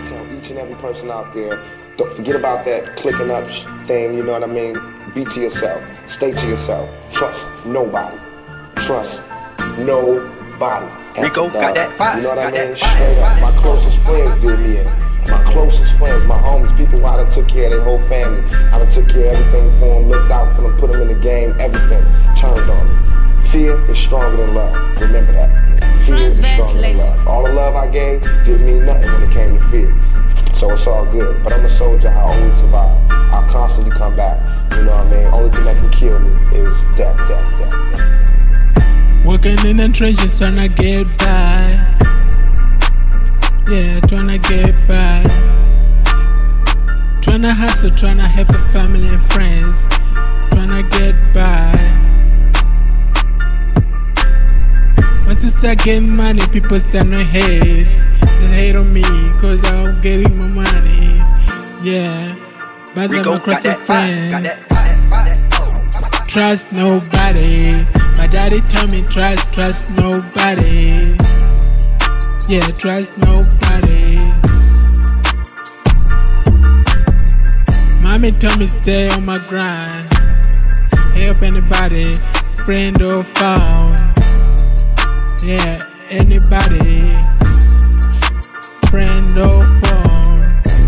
tell each and every person out there, don't forget about that clicking up thing, you know what I mean? Be to yourself. Stay to yourself. Trust nobody. Trust nobody. Rico got that fire. You know what I mean? Straight up. My closest friends did me in. My closest friends, my homies, people I done took care of their whole family. I done took care of everything for them, looked out for them, put them in the game, everything. Turned on me. Fear is stronger than love. Remember that. Fear is stronger than love. All the love I gave didn't mean nothing when it came to fear. So it's all good. But I'm a soldier, I always survive. I'll constantly come back. You know what I mean? Only thing that can kill me is death. Working in the trenches, tryna get by. Yeah, tryna get by. Tryna hustle, tryna help a family and friends. Tryna get by. Once you start getting money, people start no hate. Just hate on me, cause I'm getting my money. Yeah, but I'm across the friends. Trust nobody. My daddy told me trust nobody. Yeah, trust nobody. Mommy told me stay on my grind. Help anybody, friend or foe. Yeah, anybody, friend or foe.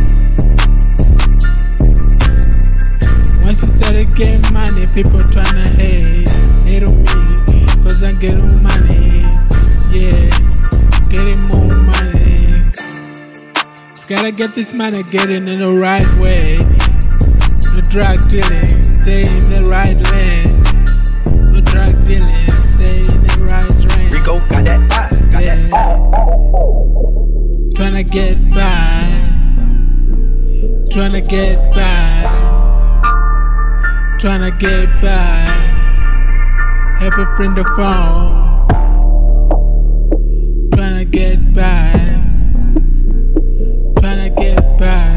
Once you started getting money, people tryna hate on me, cause I'm getting money. Yeah, getting more money. Gotta get this money, get it in the right way. No drug dealing, stay in the right lane. No drug dealing, stay in the right lane. Rico got that fire, got that fire. Tryna get by. Tryna get by. Tryna get by. Help a friend to phone. Tryna get by. Tryna get by.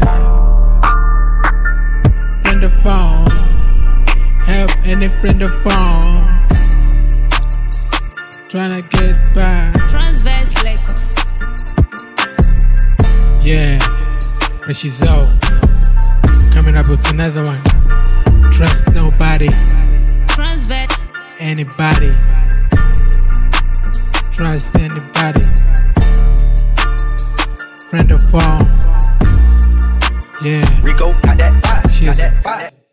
Friend to phone. Help any friend to phone. Tryna get by. Transverse Records. Yeah, Rishizo coming up with another one. Trust nobody. Transverse. Anybody. Trust anybody. Friend or phone. Yeah. Rico got that fire, She's got that fire.